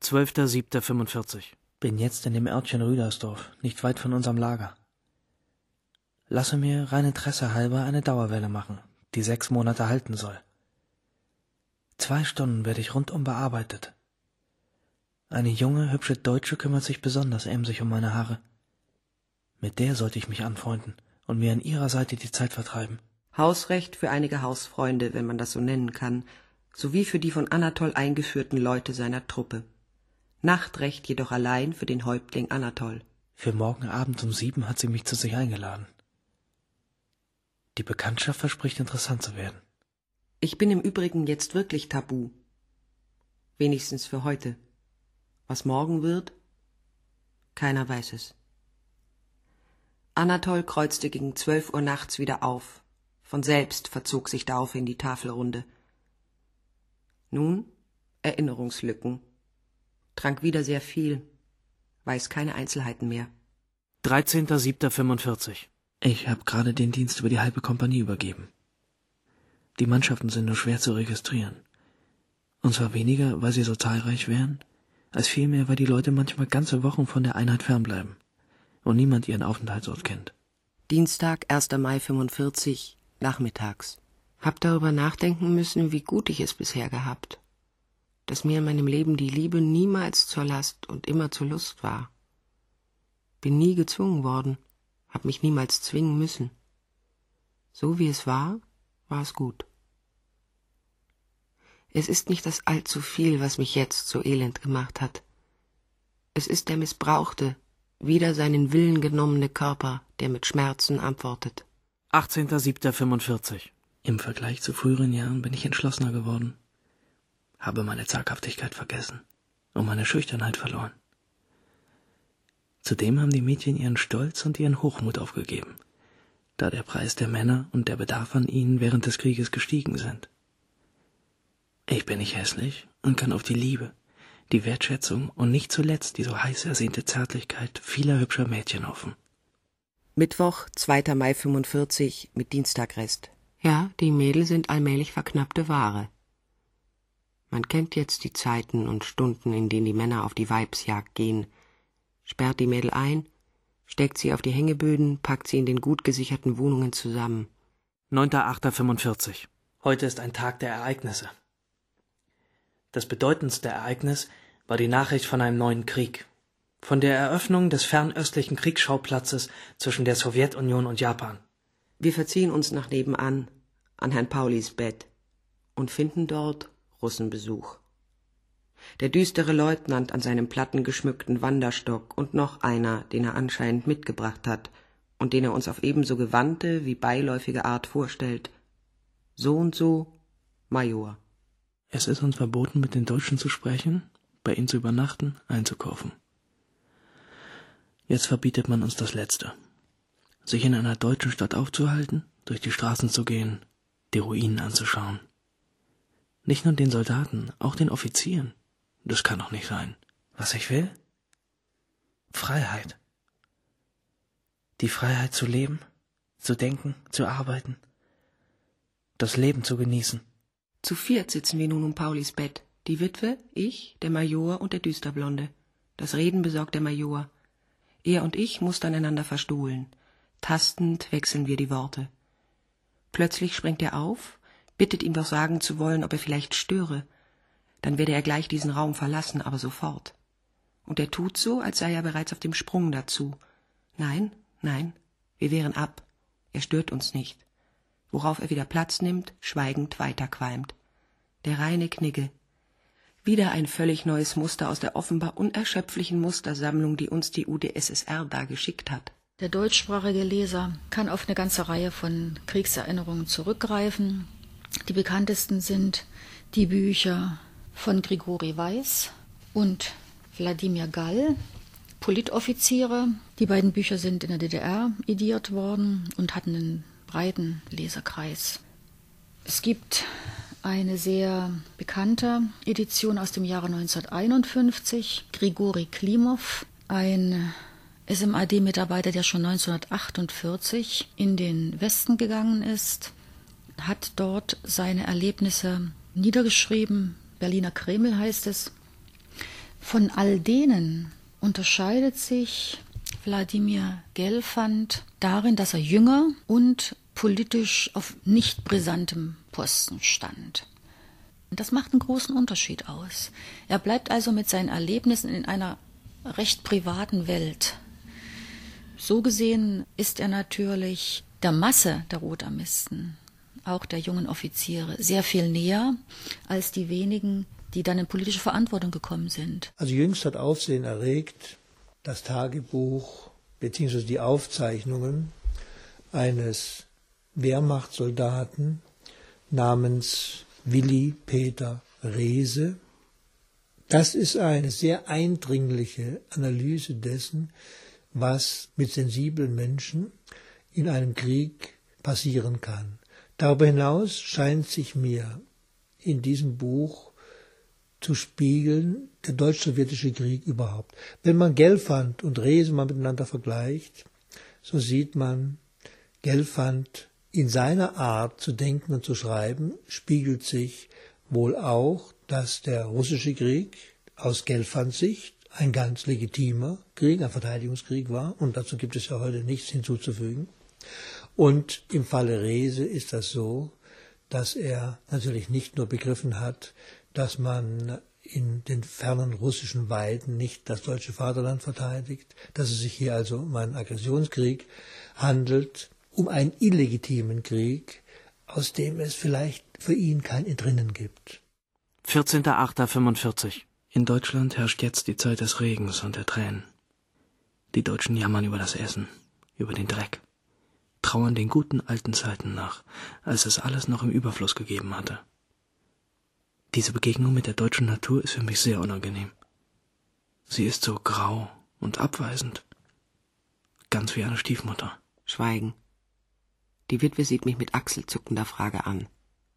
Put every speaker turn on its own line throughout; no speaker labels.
12.07.45.
Bin jetzt in dem Örtchen Rüdersdorf, nicht weit von unserem Lager. Lasse mir rein Interesse halber eine Dauerwelle machen, die 6 Monate halten soll. 2 Stunden werde ich rundum bearbeitet. Eine junge, hübsche Deutsche kümmert sich besonders emsig um meine Haare. Mit der sollte ich mich anfreunden und mir an ihrer Seite die Zeit vertreiben.
Hausrecht für einige Hausfreunde, wenn man das so nennen kann, sowie für die von Anatol eingeführten Leute seiner Truppe. Nachtrecht jedoch allein für den Häuptling Anatol.
Für morgen Abend um 7 hat sie mich zu sich eingeladen. Die Bekanntschaft verspricht interessant zu werden.
Ich bin im Übrigen jetzt wirklich tabu. Wenigstens für heute. Was morgen wird? Keiner weiß es. Anatol kreuzte gegen 12 Uhr nachts wieder auf. Von selbst verzog sich Daufe in die Tafelrunde. Nun Erinnerungslücken. Trank wieder sehr viel. Weiß keine Einzelheiten mehr.
13.07.45.
Ich habe gerade den Dienst über die halbe Kompanie übergeben. Die Mannschaften sind nur schwer zu registrieren. Und zwar weniger, weil sie so zahlreich wären, als vielmehr, weil die Leute manchmal ganze Wochen von der Einheit fernbleiben und niemand ihren Aufenthaltsort kennt.
Dienstag, 1. Mai 45, nachmittags. Hab darüber nachdenken müssen, wie gut ich es bisher gehabt. Dass mir in meinem Leben die Liebe niemals zur Last und immer zur Lust war. Bin nie gezwungen worden, hab mich niemals zwingen müssen. So wie es war es gut. Es ist nicht das allzu viel, was mich jetzt so elend gemacht hat. Es ist der missbrauchte, wider seinen Willen genommene Körper, der mit Schmerzen antwortet.
18.07.45.
Im Vergleich zu früheren Jahren bin ich entschlossener geworden. Habe meine Zaghaftigkeit vergessen und meine Schüchternheit verloren. Zudem haben die Mädchen ihren Stolz und ihren Hochmut aufgegeben, da der Preis der Männer und der Bedarf an ihnen während des Krieges gestiegen sind. Ich bin nicht hässlich und kann auf die Liebe, die Wertschätzung und nicht zuletzt die so heiß ersehnte Zärtlichkeit vieler hübscher Mädchen hoffen.
Mittwoch, 2. Mai 45, mit Dienstagrest. Ja, die Mädel sind allmählich verknappte Ware. Man kennt jetzt die Zeiten und Stunden, in denen die Männer auf die Weibsjagd gehen, sperrt die Mädel ein, steckt sie auf die Hängeböden, packt sie in den gut gesicherten Wohnungen zusammen.
9.08.45.
Heute ist ein Tag der Ereignisse. Das bedeutendste Ereignis war die Nachricht von einem neuen Krieg, von der Eröffnung des fernöstlichen Kriegsschauplatzes zwischen der Sowjetunion und Japan.
Wir verziehen uns nach nebenan, an Herrn Paulis Bett, und finden dort Russenbesuch. Der düstere Leutnant an seinem plattengeschmückten Wanderstock und noch einer, den er anscheinend mitgebracht hat und den er uns auf ebenso gewandte wie beiläufige Art vorstellt. So und so, Major.
Es ist uns verboten, mit den Deutschen zu sprechen, bei ihnen zu übernachten, einzukaufen. Jetzt verbietet man uns das Letzte. Sich in einer deutschen Stadt aufzuhalten, durch die Straßen zu gehen, die Ruinen anzuschauen. Nicht nur den Soldaten, auch den Offizieren. Das kann doch nicht sein. Was ich will? Freiheit. Die Freiheit zu leben, zu denken, zu arbeiten. Das Leben zu genießen.
Zu 4 sitzen wir nun um Paulis Bett. Die Witwe, ich, der Major und der Düsterblonde. Das Reden besorgt der Major. Er und ich mustern einander verstohlen. Tastend wechseln wir die Worte. Plötzlich springt er auf, bittet ihm doch sagen zu wollen, ob er vielleicht störe. Dann werde er gleich diesen Raum verlassen, aber sofort. Und er tut so, als sei er bereits auf dem Sprung dazu. Nein, wir wehren ab. Er stört uns nicht. Worauf er wieder Platz nimmt, schweigend weiterqualmt. Der reine Knigge. Wieder ein völlig neues Muster aus der offenbar unerschöpflichen Mustersammlung, die uns die UdSSR da geschickt hat.
Der deutschsprachige Leser kann auf eine ganze Reihe von Kriegserinnerungen zurückgreifen. Die bekanntesten sind die Bücher von Grigori Weiß und Wladimir Gall, Politoffiziere. Die beiden Bücher sind in der DDR ediert worden und hatten einen breiten Leserkreis. Es gibt eine sehr bekannte Edition aus dem Jahre 1951, Grigori Klimov, ein SMAD-Mitarbeiter, der schon 1948 in den Westen gegangen ist, hat dort seine Erlebnisse niedergeschrieben. Berliner Kreml heißt es. Von all denen unterscheidet sich Wladimir Gelfand darin, dass er jünger und politisch auf nicht brisantem Posten stand. Das macht einen großen Unterschied aus. Er bleibt also mit seinen Erlebnissen in einer recht privaten Welt. So gesehen ist er natürlich der Masse der Rotarmisten, auch der jungen Offiziere, sehr viel näher als die wenigen, die dann in politische Verantwortung gekommen sind.
Also jüngst hat Aufsehen erregt das Tagebuch bzw. die Aufzeichnungen eines Wehrmachtssoldaten namens Willi Peter Reese. Das ist eine sehr eindringliche Analyse dessen, was mit sensiblen Menschen in einem Krieg passieren kann. Darüber hinaus scheint sich mir in diesem Buch zu spiegeln der deutsch-sowjetische Krieg überhaupt. Wenn man Gelfand und Reese mal miteinander vergleicht, so sieht man, Gelfand in seiner Art zu denken und zu schreiben spiegelt sich wohl auch, dass der russische Krieg aus Gelfands Sicht ein ganz legitimer Krieg, ein Verteidigungskrieg war, und dazu gibt es ja heute nichts hinzuzufügen. Und im Falle Reese ist das so, dass er natürlich nicht nur begriffen hat, dass man in den fernen russischen Weiden nicht das deutsche Vaterland verteidigt, dass es sich hier also um einen Aggressionskrieg handelt, um einen illegitimen Krieg, aus dem es vielleicht für ihn kein Entrinnen gibt.
14.08.45.
In Deutschland herrscht jetzt die Zeit des Regens und der Tränen. Die Deutschen jammern über das Essen, über den Dreck, trauern den guten alten Zeiten nach, als es alles noch im Überfluss gegeben hatte. Diese Begegnung mit der deutschen Natur ist für mich sehr unangenehm. Sie ist so grau und abweisend, ganz wie eine Stiefmutter.
Schweigen. Die Witwe sieht mich mit achselzuckender Frage an.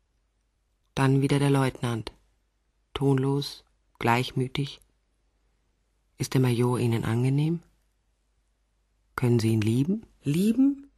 Dann wieder der Leutnant. Tonlos, gleichmütig. Ist der Major Ihnen angenehm? Können Sie ihn lieben? Lieben?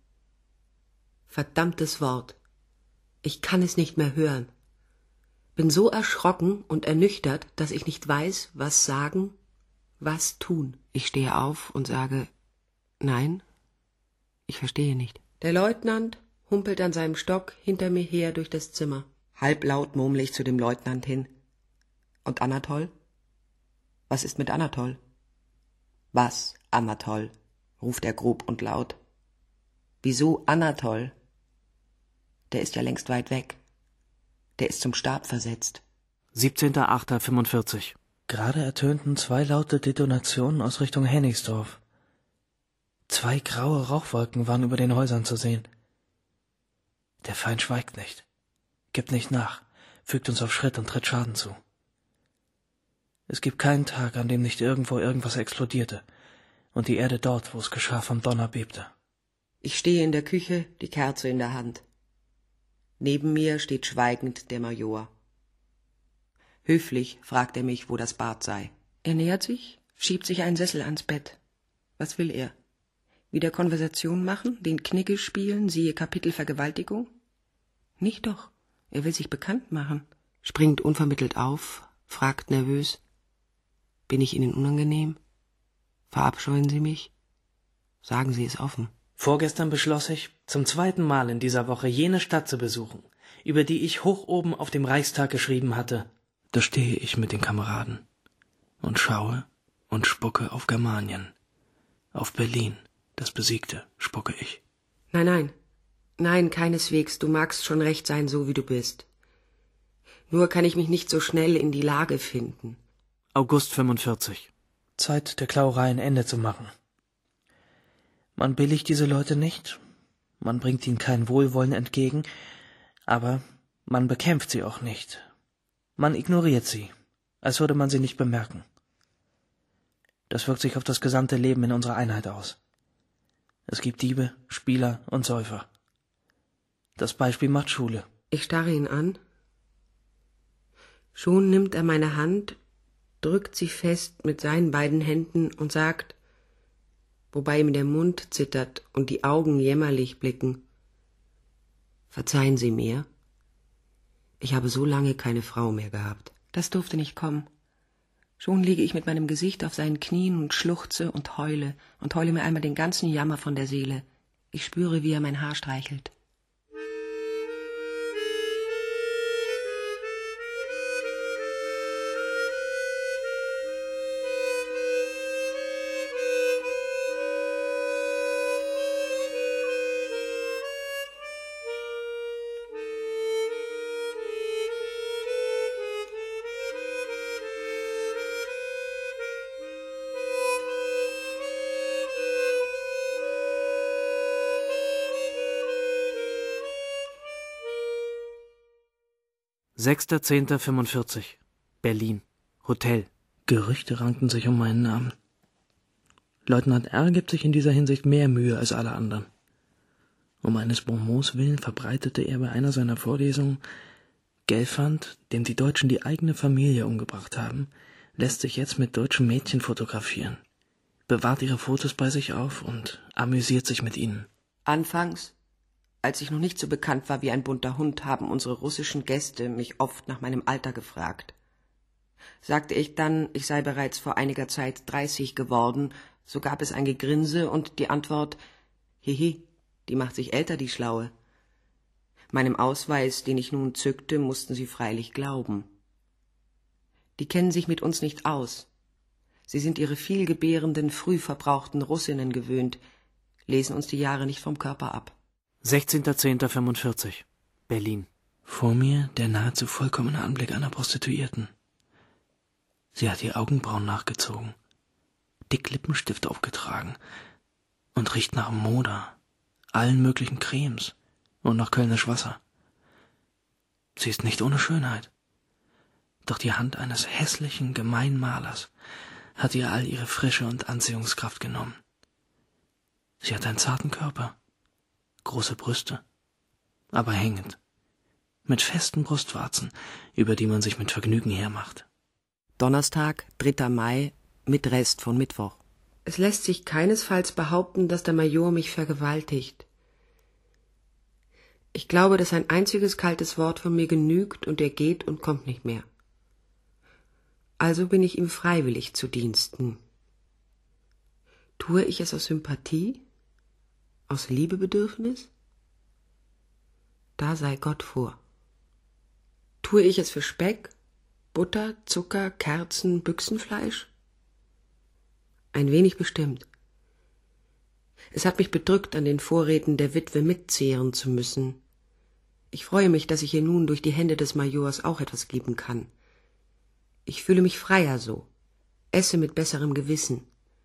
Verdammtes Wort. Ich kann es nicht mehr hören. Bin so erschrocken und ernüchtert, dass ich nicht weiß, was sagen, was tun. Ich stehe auf und sage, nein, ich verstehe nicht. Der Leutnant humpelt an seinem Stock hinter mir her durch das Zimmer. Halblaut murmle ich zu dem Leutnant hin. Und Anatol? Was ist mit Anatol? Was, Anatol? Ruft er grob und laut. Wieso Anatol? Der ist ja längst weit weg. Der ist zum Stab versetzt.
17.08.45.
Gerade ertönten 2 laute Detonationen aus Richtung Hennigsdorf. 2 graue Rauchwolken waren über den Häusern zu sehen. Der Feind schweigt nicht, gibt nicht nach, fügt uns auf Schritt und tritt Schaden zu. Es gibt keinen Tag, an dem nicht irgendwo irgendwas explodierte und die Erde dort, wo es geschah, vom Donner bebte.
Ich stehe in der Küche, die Kerze in der Hand. Neben mir steht schweigend der Major. Höflich fragt er mich, wo das Bad sei. Er nähert sich, schiebt sich einen Sessel ans Bett. Was will er? Wieder Konversation machen, den Knigge spielen, siehe Kapitel Vergewaltigung? Nicht doch, er will sich bekannt machen. Springt unvermittelt auf, fragt nervös. Bin ich Ihnen unangenehm? Verabscheuen Sie mich? Sagen Sie es offen.
Vorgestern beschloss ich, zum 2. Mal in dieser Woche jene Stadt zu besuchen, über die ich hoch oben auf dem Reichstag geschrieben hatte.
Da stehe ich mit den Kameraden und schaue und spucke auf Germanien, auf Berlin, das Besiegte, spucke ich.
Nein, keineswegs, du magst schon recht sein, so wie du bist. Nur kann ich mich nicht so schnell in die Lage finden.
August 45.
Zeit, der Klauerei ein Ende zu machen. Man billigt diese Leute nicht, man bringt ihnen kein Wohlwollen entgegen, aber man bekämpft sie auch nicht. Man ignoriert sie, als würde man sie nicht bemerken. Das wirkt sich auf das gesamte Leben in unserer Einheit aus. Es gibt Diebe, Spieler und Säufer. Das Beispiel macht Schule.
Ich starre ihn an. Schon nimmt er meine Hand, drückt sie fest mit seinen beiden Händen und sagt, wobei ihm der Mund zittert und die Augen jämmerlich blicken: Verzeihen Sie mir, ich habe so lange keine Frau mehr gehabt. Das durfte nicht kommen. Schon liege ich mit meinem Gesicht auf seinen Knien und schluchze und heule mir einmal den ganzen Jammer von der Seele. Ich spüre, wie er mein Haar streichelt.
(6.10.45) Berlin. Hotel.
Gerüchte rankten sich um meinen Namen. Leutnant R. gibt sich in dieser Hinsicht mehr Mühe als alle anderen. Um eines Bonbons willen verbreitete er bei einer seiner Vorlesungen: Gelfand, dem die Deutschen die eigene Familie umgebracht haben, lässt sich jetzt mit deutschen Mädchen fotografieren, bewahrt ihre Fotos bei sich auf und amüsiert sich mit ihnen.
Anfangs, als ich noch nicht so bekannt war wie ein bunter Hund, haben unsere russischen Gäste mich oft nach meinem Alter gefragt. Sagte ich dann, ich sei bereits vor einiger Zeit 30 geworden, so gab es ein Gegrinse und die Antwort: Hihi, die macht sich älter, die Schlaue. Meinem Ausweis, den ich nun zückte, mussten sie freilich glauben. Die kennen sich mit uns nicht aus. Sie sind ihre vielgebärenden, früh verbrauchten Russinnen gewöhnt, lesen uns die Jahre nicht vom Körper ab.
16.10.45 Berlin.
Vor mir der nahezu vollkommene Anblick einer Prostituierten. Sie hat die Augenbrauen nachgezogen, dick Lippenstift aufgetragen und riecht nach Moder, allen möglichen Cremes und nach Kölnisch Wasser. Sie ist nicht ohne Schönheit, doch die Hand eines hässlichen, gemeinen Malers hat ihr all ihre Frische und Anziehungskraft genommen. Sie hat einen zarten Körper, große Brüste, aber hängend, mit festen Brustwarzen, über die man sich mit Vergnügen hermacht.
Donnerstag, 3. Mai, mit Rest von Mittwoch. Es lässt sich keinesfalls behaupten, dass der Major mich vergewaltigt. Ich glaube, dass ein einziges kaltes Wort von mir genügt und er geht und kommt nicht mehr. Also bin ich ihm freiwillig zu Diensten. Tue ich es aus Sympathie? Aus Liebebedürfnis? Da sei Gott vor. Tue ich es für Speck, Butter, Zucker, Kerzen, Büchsenfleisch? Ein wenig bestimmt. Es hat mich bedrückt, an den Vorräten der Witwe mitzehren zu müssen. Ich freue mich, dass ich ihr nun durch die Hände des Majors auch etwas geben kann. Ich fühle mich freier so, esse mit besserem Gewissen.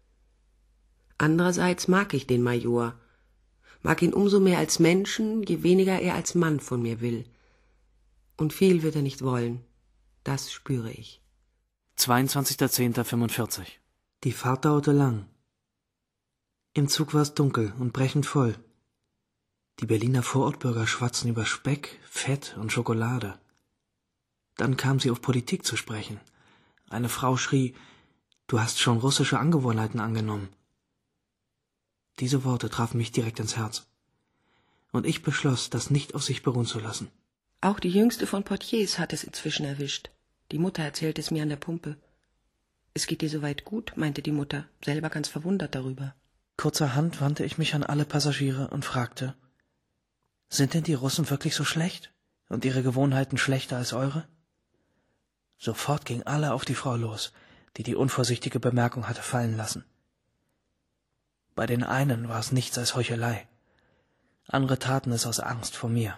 Andererseits mag ich den Major, mag ihn umso mehr als Menschen, je weniger er als Mann von mir will. Und viel wird er nicht wollen, das spüre ich.
22.10.45
Die Fahrt dauerte lang. Im Zug war es dunkel und brechend voll. Die Berliner Vorortbürger schwatzen über Speck, Fett und Schokolade. Dann kam sie auf Politik zu sprechen. Eine Frau schrie: »Du hast schon russische Angewohnheiten angenommen.« Diese Worte trafen mich direkt ins Herz. Und ich beschloss, das nicht auf sich beruhen zu lassen.
Auch die jüngste von Portiers hat es inzwischen erwischt. Die Mutter erzählte es mir an der Pumpe. »Es geht dir soweit gut«, meinte die Mutter, selber ganz verwundert darüber.
Kurzerhand wandte ich mich an alle Passagiere und fragte: »Sind denn die Russen wirklich so schlecht und ihre Gewohnheiten schlechter als eure?« Sofort gingen alle auf die Frau los, die die unvorsichtige Bemerkung hatte fallen lassen. Bei den einen war es nichts als Heuchelei, andere taten es aus Angst vor mir.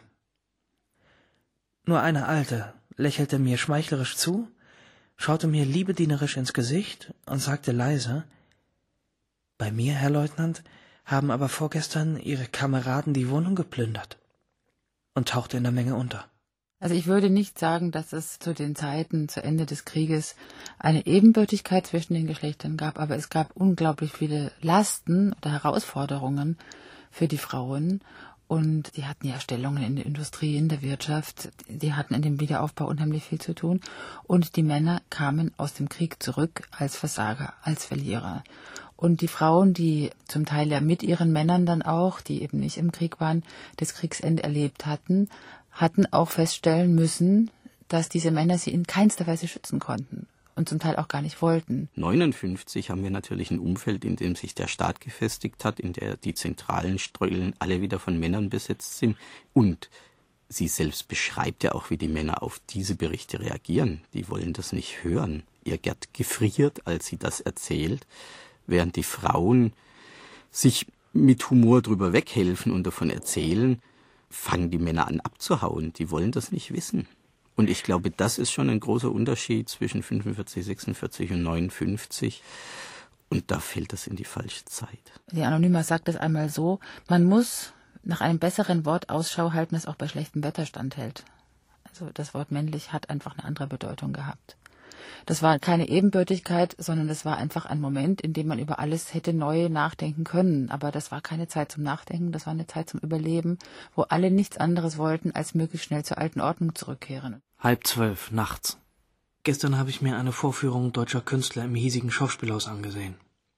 Nur eine Alte lächelte mir schmeichlerisch zu, schaute mir liebedienerisch ins Gesicht und sagte leise: »Bei mir, Herr Leutnant, haben aber vorgestern Ihre Kameraden die Wohnung geplündert«, und tauchte in der Menge unter.
Also ich würde nicht sagen, dass es zu den Zeiten, zu Ende des Krieges, eine Ebenbürtigkeit zwischen den Geschlechtern gab, aber es gab unglaublich viele Lasten oder Herausforderungen für die Frauen. Und die hatten ja Stellungen in der Industrie, in der Wirtschaft, die hatten in dem Wiederaufbau unheimlich viel zu tun. Und die Männer kamen aus dem Krieg zurück als Versager, als Verlierer. Und die Frauen, die zum Teil ja mit ihren Männern dann auch, die eben nicht im Krieg waren, das Kriegsende erlebt hatten, hatten auch feststellen müssen, dass diese Männer sie in keinster Weise schützen konnten. und zum Teil auch gar nicht wollten.
1959 haben wir natürlich ein Umfeld, in dem sich der Staat gefestigt hat, in der die zentralen Stellen alle wieder von Männern besetzt sind. Und sie selbst beschreibt ja auch, wie die Männer auf diese Berichte reagieren. Die wollen das nicht hören. Ihr Gerd gefriert, als sie das erzählt, während die Frauen sich mit Humor drüber weghelfen und davon erzählen, fangen die Männer an abzuhauen. Die wollen das nicht wissen. Und ich glaube, das ist schon ein großer Unterschied zwischen 45, 46 und 59. Und da fällt das in die falsche Zeit.
Die Anonyma sagt es einmal so, man muss nach einem besseren Wort Ausschau halten, das auch bei schlechtem Wetter standhält. Also das Wort männlich hat einfach eine andere Bedeutung gehabt. Das war keine Ebenbürtigkeit, sondern das war einfach ein Moment, in dem man über alles hätte neu nachdenken können. Aber das war keine Zeit zum Nachdenken, das war eine Zeit zum Überleben, wo alle nichts anderes wollten, als möglichst schnell zur alten Ordnung zurückkehren.
11:30 nachts. Gestern habe ich mir eine Vorführung deutscher Künstler im hiesigen Schauspielhaus angesehen.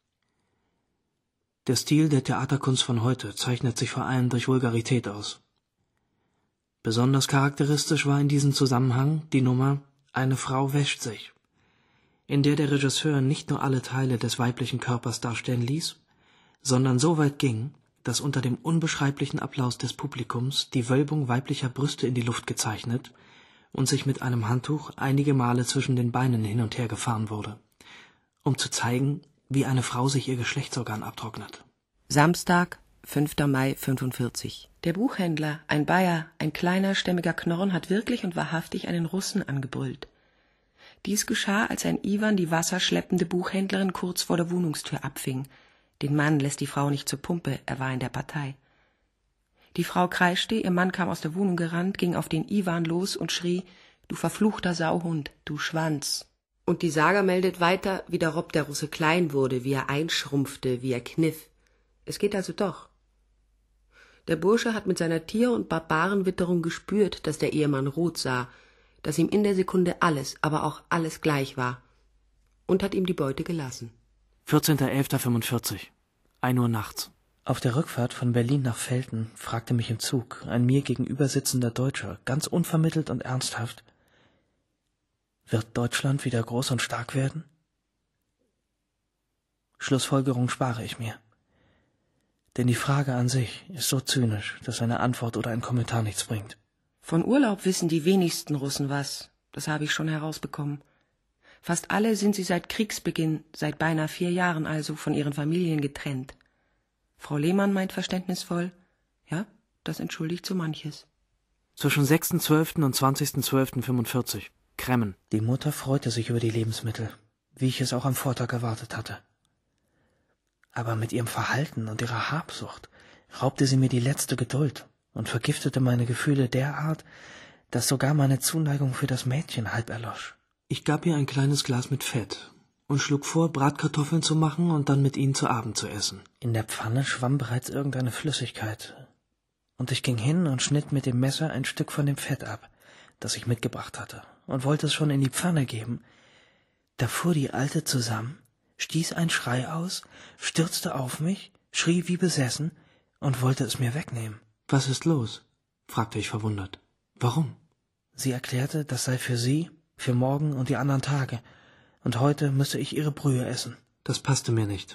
Der Stil der Theaterkunst von heute zeichnet sich vor allem durch Vulgarität aus. Besonders charakteristisch war in diesem Zusammenhang die Nummer »Eine Frau wäscht sich«, in der der Regisseur nicht nur alle Teile des weiblichen Körpers darstellen ließ, sondern so weit ging, dass unter dem unbeschreiblichen Applaus des Publikums die Wölbung weiblicher Brüste in die Luft gezeichnet und sich mit einem Handtuch einige Male zwischen den Beinen hin und her gefahren wurde, um zu zeigen, wie eine Frau sich ihr Geschlechtsorgan abtrocknet.
Samstag, 5. Mai 45. Der Buchhändler, ein Bayer, ein kleiner, stämmiger Knorren, hat wirklich und wahrhaftig einen Russen angebrüllt. Dies geschah, als ein Iwan die wasserschleppende Buchhändlerin kurz vor der Wohnungstür abfing. Den Mann lässt die Frau nicht zur Pumpe, er war in der Partei. Die Frau kreischte, ihr Mann kam aus der Wohnung gerannt, ging auf den Iwan los und schrie, »Du verfluchter Sauhund, du Schwanz!« Und die Saga meldet weiter, wie der Rob der Russe klein wurde, wie er einschrumpfte, wie er kniff. Es geht also doch. Der Bursche hat mit seiner Tier- und Barbarenwitterung gespürt, dass der Ehemann rot sah, dass ihm in der Sekunde alles, aber auch alles gleich war, und hat ihm die Beute gelassen.
14.11.45 1 Uhr nachts.
Auf der Rückfahrt von Berlin nach Velten fragte mich im Zug ein mir gegenüber sitzender Deutscher ganz unvermittelt und ernsthaft: Wird Deutschland wieder groß und stark werden? Schlussfolgerung spare ich mir. Denn die Frage an sich ist so zynisch, dass eine Antwort oder ein Kommentar nichts bringt.
Von Urlaub wissen die wenigsten Russen was, das habe ich schon herausbekommen. Fast alle sind sie seit Kriegsbeginn, seit beinahe 4 Jahren also, von ihren Familien getrennt. Frau Lehmann meint verständnisvoll, ja, das entschuldigt so manches.
Zwischen 6.12. und 20.12.45 Kremmen.
Die Mutter freute sich über die Lebensmittel, wie ich es auch am Vortag erwartet hatte. Aber mit ihrem Verhalten und ihrer Habsucht raubte sie mir die letzte Geduld und vergiftete meine Gefühle derart, dass sogar meine Zuneigung für das Mädchen halb erlosch.
Ich gab ihr ein kleines Glas mit Fett und schlug vor, Bratkartoffeln zu machen und dann mit ihnen zu Abend zu essen.
In der Pfanne schwamm bereits irgendeine Flüssigkeit, und ich ging hin und schnitt mit dem Messer ein Stück von dem Fett ab, das ich mitgebracht hatte, und wollte es schon in die Pfanne geben. Da fuhr die Alte zusammen, stieß einen Schrei aus, stürzte auf mich, schrie wie besessen und wollte es mir wegnehmen.
»Was ist los?« fragte ich verwundert. »Warum?«
Sie erklärte, das sei für sie, für morgen und die anderen Tage, und heute müsse ich ihre Brühe essen.
Das passte mir nicht.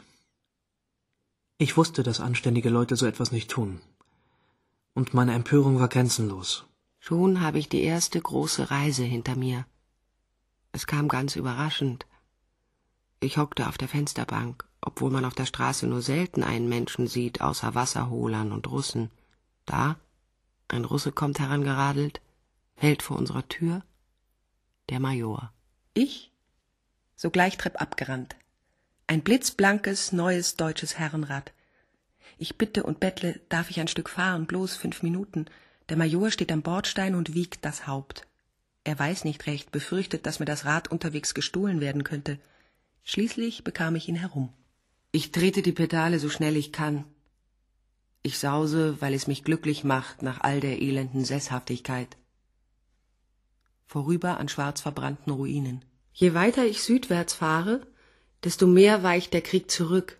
Ich wusste, dass anständige Leute so etwas nicht tun. Und meine Empörung war grenzenlos.
Schon habe ich die erste große Reise hinter mir. Es kam ganz überraschend. Ich hockte auf der Fensterbank, obwohl man auf der Straße nur selten einen Menschen sieht, außer Wasserholern und Russen. Da, ein Russe kommt herangeradelt, hält vor unserer Tür, der Major. Ich? Sogleich treppab gerannt. Ein blitzblankes, neues deutsches Herrenrad. Ich bitte und bettle, darf ich ein Stück fahren, bloß 5 Minuten. Der Major steht am Bordstein und wiegt das Haupt. Er weiß nicht recht, befürchtet, dass mir das Rad unterwegs gestohlen werden könnte. Schließlich bekam ich ihn herum. Ich trete die Pedale so schnell ich kann. Ich sause, weil es mich glücklich macht nach all der elenden Sesshaftigkeit. Vorüber an schwarz verbrannten Ruinen. Je weiter ich südwärts fahre, desto mehr weicht der Krieg zurück.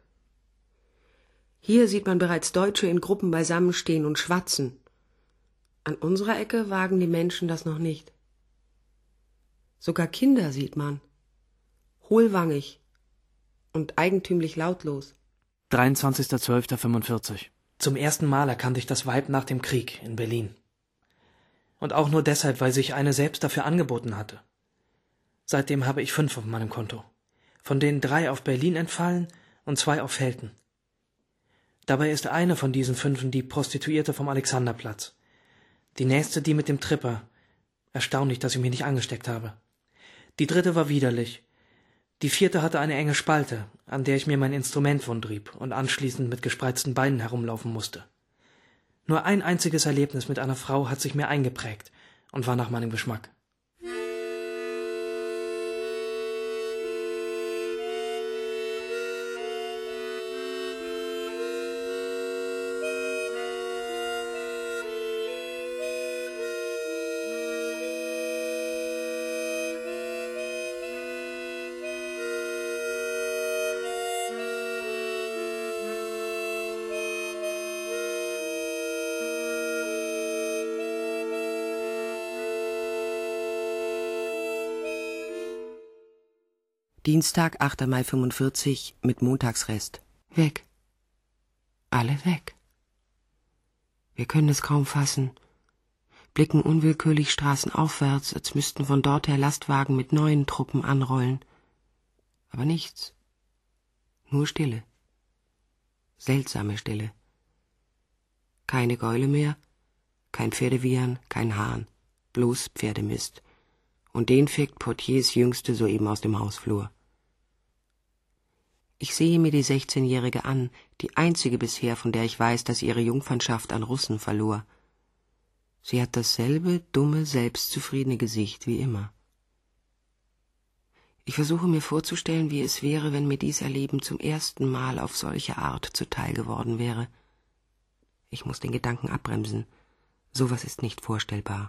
Hier sieht man bereits Deutsche in Gruppen beisammenstehen und schwatzen. An unserer Ecke wagen die Menschen das noch nicht. Sogar Kinder sieht man. hohlwangig und eigentümlich lautlos.
23.12.45. Zum ersten Mal erkannte ich das Weib nach dem Krieg in Berlin. Und auch nur deshalb, weil sich eine selbst dafür angeboten hatte. Seitdem habe ich 5 auf meinem Konto, von denen 3 auf Berlin entfallen und 2 auf Velten. Dabei ist eine von diesen 5 die Prostituierte vom Alexanderplatz. Die nächste die mit dem Tripper. Erstaunlich, dass ich mich nicht angesteckt habe. Die 3. war widerlich. Die 4. hatte eine enge Spalte, an der ich mir mein Instrument wundrieb und anschließend mit gespreizten Beinen herumlaufen musste. Nur ein einziges Erlebnis mit einer Frau hat sich mir eingeprägt und war nach meinem Geschmack.
Dienstag, 8. Mai 45, mit Montagsrest. Weg. Alle weg. Wir können es kaum fassen, blicken unwillkürlich straßenaufwärts, als müssten von dort her Lastwagen mit neuen Truppen anrollen. Aber nichts. Nur Stille. Seltsame Stille. Keine Gäule mehr, kein Pferdewiehern, kein Hahn, bloß Pferdemist. Und den fegt Portiers Jüngste soeben aus dem Hausflur. Ich sehe mir die 16-Jährige an, die einzige bisher, von der ich weiß, dass sie ihre Jungfernschaft an Russen verlor. Sie hat dasselbe dumme, selbstzufriedene Gesicht wie immer. Ich versuche mir vorzustellen, wie es wäre, wenn mir dies Erleben zum ersten Mal auf solche Art zuteil geworden wäre. Ich muss den Gedanken abbremsen. Sowas ist nicht vorstellbar.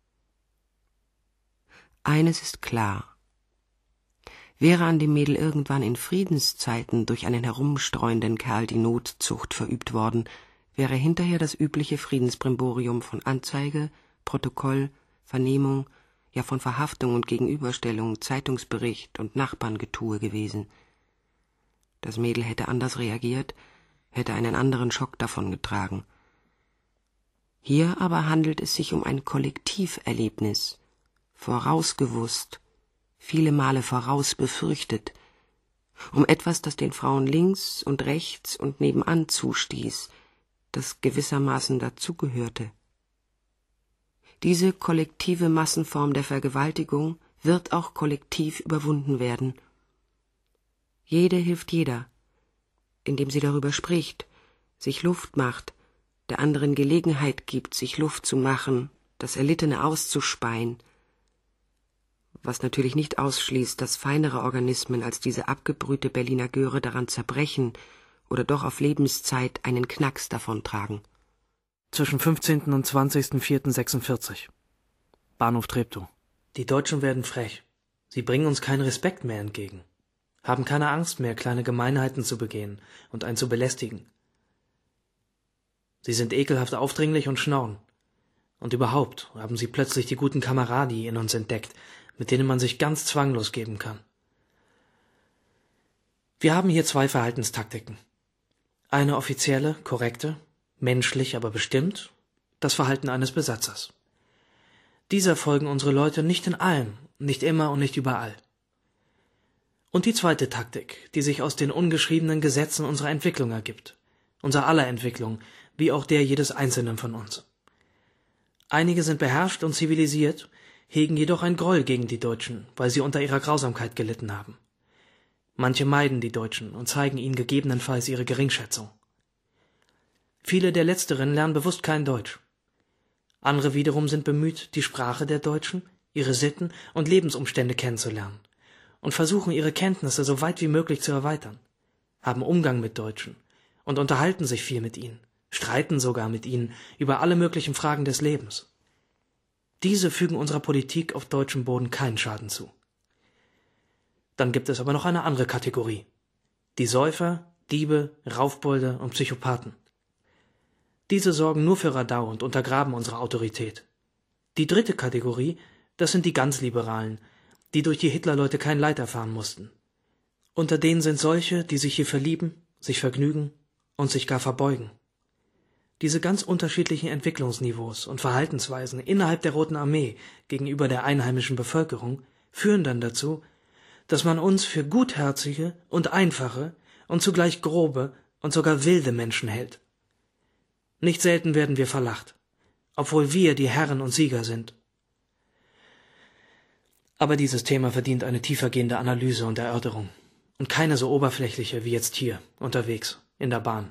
Eines ist klar. Wäre an dem Mädel irgendwann in Friedenszeiten durch einen herumstreuenden Kerl die Notzucht verübt worden, wäre hinterher das übliche Friedensbrimborium von Anzeige, Protokoll, Vernehmung, ja von Verhaftung und Gegenüberstellung, Zeitungsbericht und Nachbarngetue gewesen. Das Mädel hätte anders reagiert, hätte einen anderen Schock davongetragen. Hier aber handelt es sich um ein Kollektiverlebnis, vorausgewusst, viele Male voraus befürchtet, um etwas, das den Frauen links und rechts und nebenan zustieß, das gewissermaßen dazugehörte. Diese kollektive Massenform der Vergewaltigung wird auch kollektiv überwunden werden. Jede hilft jeder, indem sie darüber spricht, sich Luft macht, der anderen Gelegenheit gibt, sich Luft zu machen, das Erlittene auszuspeien, was natürlich nicht ausschließt, dass feinere Organismen als diese abgebrühte Berliner Göre daran zerbrechen oder doch auf Lebenszeit einen Knacks davontragen.
Zwischen 15. und 20.04.46. Bahnhof Treptow. Die Deutschen werden frech. Sie bringen uns keinen Respekt mehr entgegen, haben keine Angst mehr, kleine Gemeinheiten zu begehen und einen zu belästigen. Sie sind ekelhaft aufdringlich und schnorren. Und überhaupt haben sie plötzlich die guten Kameradi in uns entdeckt, mit denen man sich ganz zwanglos geben kann. Wir haben hier 2 Verhaltenstaktiken. Eine offizielle, korrekte, menschlich, aber bestimmt, das Verhalten eines Besatzers. Dieser folgen unsere Leute nicht in allem, nicht immer und nicht überall. Und die zweite Taktik, die sich aus den ungeschriebenen Gesetzen unserer Entwicklung ergibt, unser aller Entwicklung, wie auch der jedes Einzelnen von uns. Einige sind beherrscht und zivilisiert, hegen jedoch ein Groll gegen die Deutschen, weil sie unter ihrer Grausamkeit gelitten haben. Manche meiden die Deutschen und zeigen ihnen gegebenenfalls ihre Geringschätzung. Viele der Letzteren lernen bewusst kein Deutsch. Andere wiederum sind bemüht, die Sprache der Deutschen, ihre Sitten und Lebensumstände kennenzulernen und versuchen, ihre Kenntnisse so weit wie möglich zu erweitern, haben Umgang mit Deutschen und unterhalten sich viel mit ihnen, streiten sogar mit ihnen über alle möglichen Fragen des Lebens. Diese fügen unserer Politik auf deutschem Boden keinen Schaden zu. Dann gibt es aber noch eine andere Kategorie. Die Säufer, Diebe, Raufbolde und Psychopathen. Diese sorgen nur für Radau und untergraben unsere Autorität. Die dritte Kategorie, das sind die Ganzliberalen, die durch die Hitlerleute kein Leid erfahren mussten, Unter denen sind solche, die sich hier verlieben, sich vergnügen und sich gar verbeugen. Diese ganz unterschiedlichen Entwicklungsniveaus und Verhaltensweisen innerhalb der Roten Armee gegenüber der einheimischen Bevölkerung führen dann dazu, dass man uns für gutherzige und einfache und zugleich grobe und sogar wilde Menschen hält. Nicht selten werden wir verlacht, obwohl wir die Herren und Sieger sind. Aber dieses Thema verdient eine tiefergehende Analyse und Erörterung und keine so oberflächliche wie jetzt hier, unterwegs, in der Bahn.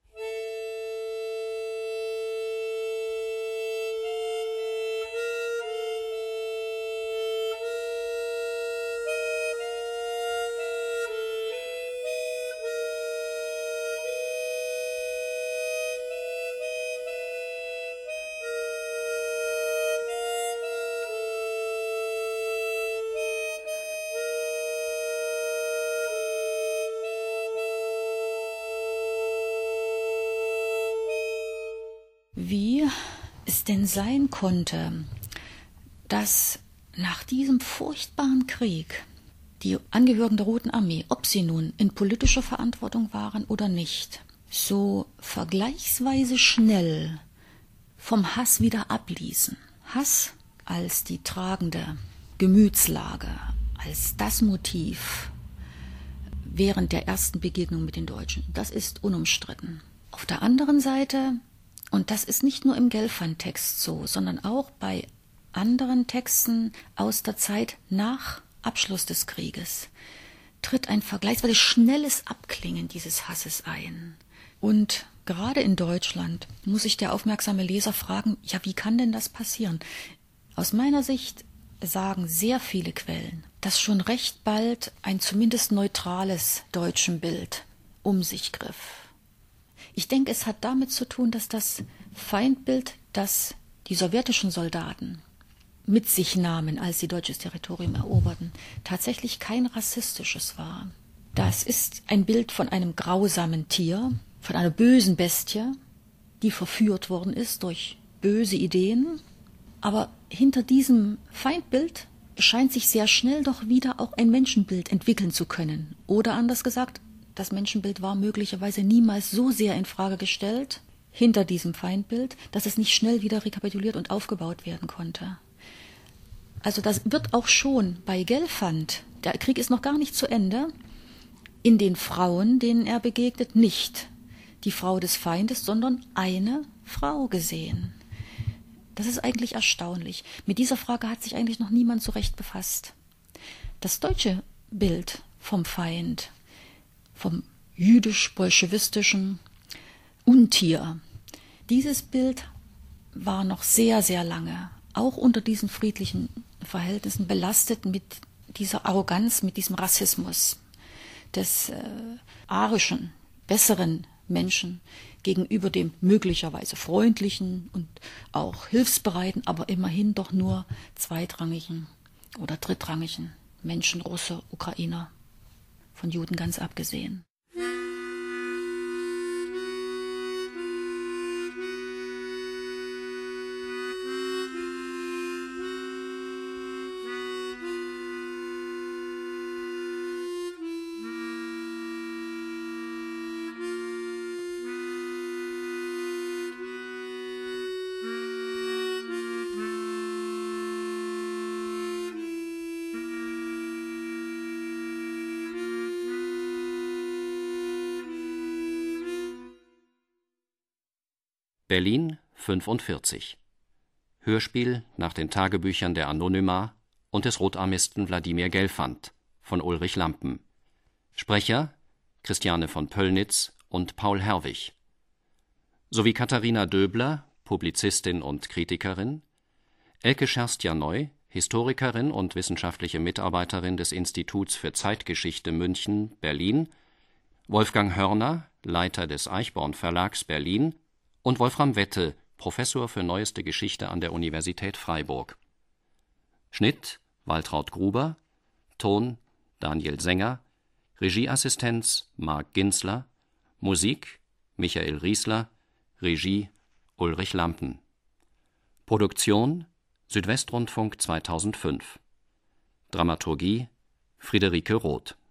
Wie es denn sein konnte, dass nach diesem furchtbaren Krieg die Angehörigen der Roten Armee, ob sie nun in politischer Verantwortung waren oder nicht, so vergleichsweise schnell vom Hass wieder abließen. Hass als die tragende Gemütslage, als das Motiv während der ersten Begegnung mit den Deutschen, das ist unumstritten. Auf der anderen Seite, und das ist nicht nur im Gelfand-Text so, sondern auch bei anderen Texten aus der Zeit nach Abschluss des Krieges, tritt ein vergleichsweise schnelles Abklingen dieses Hasses ein. Und gerade in Deutschland muss sich der aufmerksame Leser fragen, ja, wie kann denn das passieren? Aus meiner Sicht sagen sehr viele Quellen, dass schon recht bald ein zumindest neutrales Deutschenbild um sich griff. Ich denke, es hat damit zu tun, dass das Feindbild, das die sowjetischen Soldaten mit sich nahmen, als sie deutsches Territorium eroberten, tatsächlich kein rassistisches war. Das ist ein Bild von einem grausamen Tier, von einer bösen Bestie, die verführt worden ist durch böse Ideen. Aber hinter diesem Feindbild scheint sich sehr schnell doch wieder auch ein Menschenbild entwickeln zu können. Oder anders gesagt, das Menschenbild war möglicherweise niemals so sehr in Frage gestellt, hinter diesem Feindbild, dass es nicht schnell wieder rekapituliert und aufgebaut werden konnte. Also das wird auch schon bei Gelfand, der Krieg ist noch gar nicht zu Ende, in den Frauen, denen er begegnet, nicht die Frau des Feindes, sondern eine Frau gesehen. Das ist eigentlich erstaunlich. Mit dieser Frage hat sich eigentlich noch niemand so recht befasst. Das deutsche Bild vom Feind, vom jüdisch-bolschewistischen Untier, dieses Bild war noch sehr, sehr lange, auch unter diesen friedlichen Verhältnissen, belastet mit dieser Arroganz, mit diesem Rassismus des arischen, besseren Menschen gegenüber dem möglicherweise freundlichen und auch hilfsbereiten, aber immerhin doch nur zweitrangigen oder drittrangigen Menschen, Russe, Ukrainer, von Juden ganz abgesehen.
Berlin 45. Hörspiel nach den Tagebüchern der Anonyma und des Rotarmisten Wladimir Gelfand von Ulrich Lampen. Sprecher Christiane von Pöllnitz und Paul Herwig. Sowie Katharina Döbler, Publizistin und Kritikerin, Elke Scherstjaneu, Historikerin und wissenschaftliche Mitarbeiterin des Instituts für Zeitgeschichte München, Berlin, Wolfgang Hörner, Leiter des Eichborn Verlags Berlin, und Wolfram Wette, Professor für Neueste Geschichte an der Universität Freiburg. Schnitt Waltraud Gruber, Ton Daniel Sänger, Regieassistenz Marc Ginzler, Musik Michael Riesler, Regie Ulrich Lampen. Produktion Südwestrundfunk 2005. Dramaturgie Friederike Roth.